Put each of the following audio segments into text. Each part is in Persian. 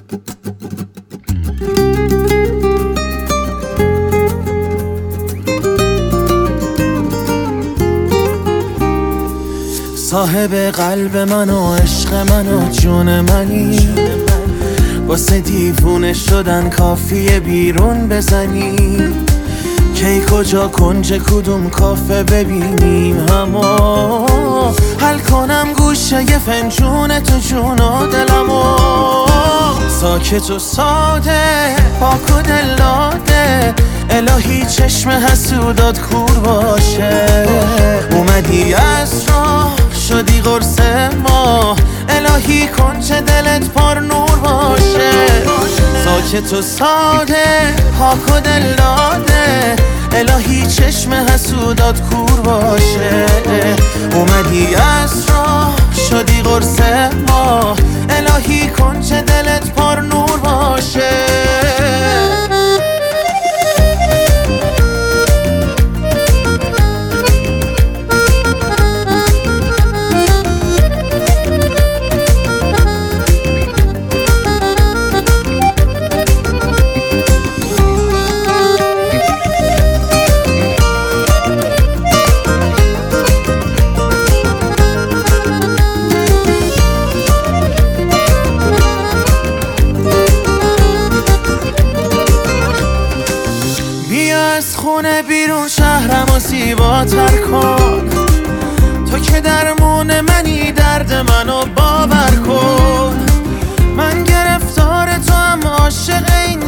صاحب قلب من و عشق من و جون منی، واسه دیوونه شدن کافیه بیرون بزنی. کی کجا کنج کدوم کافه ببینیم همو، حل کنم گوشه یه فنجون تو جون و دلمو. ساکت و ساده پاک و دل داده، الهی چشم حسودات کور باشه. اومدی از راه شدی قرص ما، الهی کنج دلت پر نور باشه. ساکت و ساده پاک و دل داده، الهی چشم حسودات کور باشه. اومدی از راه شدی قرص ما، الهی کنج دلت پر نور باشه. از خونه بیرون شهرم و زیباتر کن، تو که درمون منی درد منو باور کن. من گرفتار تو هم عاشق این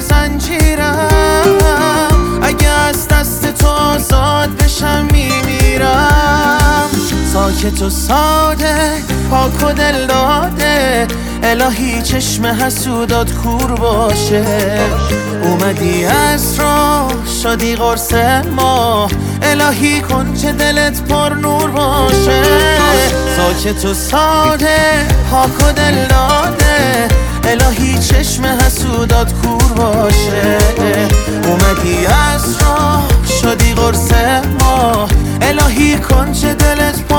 زنجیرم، اگه از دست تو آزاد بشم میمیرم. ساکت و ساده پاک و دل داده، الهی چشم حسودات کور باشه. اومدی از راه شدی قرص ما، الهی کنج دلت پر نور باشه. ساکت و ساده پاک و دل داده، الهی چشم حسودات کور باشه. اومدی از راه شدی قرص ما، الهی کنج دلت پر